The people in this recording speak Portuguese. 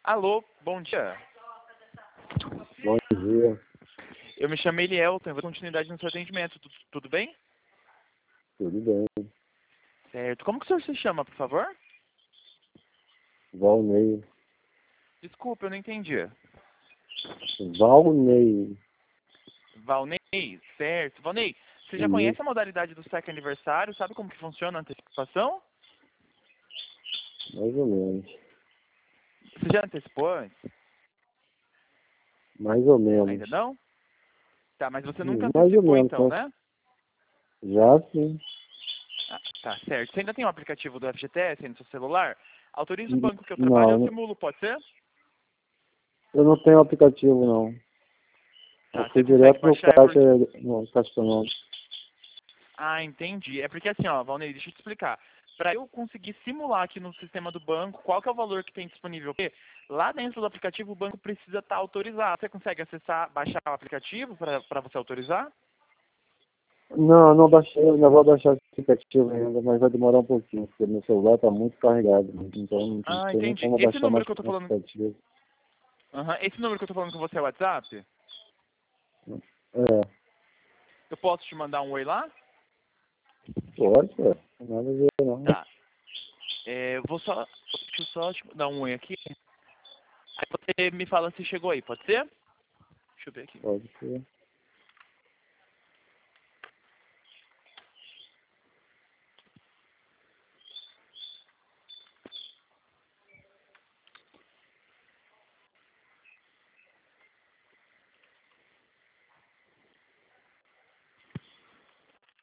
Alô, bom dia. Bom dia, Eu me chamo Elielton, eu vou dar continuidade no seu atendimento. Tudo bem? tudo bem? Certo. Como que o senhor se chama, por favor? Valnei. Desculpa, eu não entendi. Valnei. Valnei, certo. Valnei, você já Isso, conhece a modalidade do SEC aniversário? Sabe como que funciona a antecipação? mais ou menos. Você já antecipou antes? Mais ou menos. Ainda não? Tá, mas você nunca Mais ou antecipou menos, então, né? né? Já sim. Ah, tá, certo. Você ainda tem o aplicativo do FGTS aí no seu celular? Autoriza o banco que eu trabalho, eu Não, simulo, pode ser? eu não tenho aplicativo, não. Eu Tá, fui você consegue direto no baixar? caixa, no Castelão. Ah, entendi. É porque assim, ó, Valnei, deixa eu te explicar. Para eu conseguir simular aqui no sistema do banco, qual que é o valor que tem disponível? Porque lá dentro do aplicativo o banco precisa estar autorizado. Você consegue acessar, baixar o aplicativo para você autorizar? Não, não baixei, eu ainda vou baixar esse aplicativo ainda, mas vai demorar um pouquinho, porque meu celular está muito carregado, então não Ah, tem nem entendi. como Esse baixar número mais que eu tô um falando, aplicativo. esse número que eu tô falando com você é o WhatsApp? É, Eu posso te mandar um oi lá? pode, é. Nada a ver, não. Tá. Deixa eu só te dar um oi aqui. Aí você me fala se chegou aí, pode ser? Deixa eu ver aqui. Pode ser.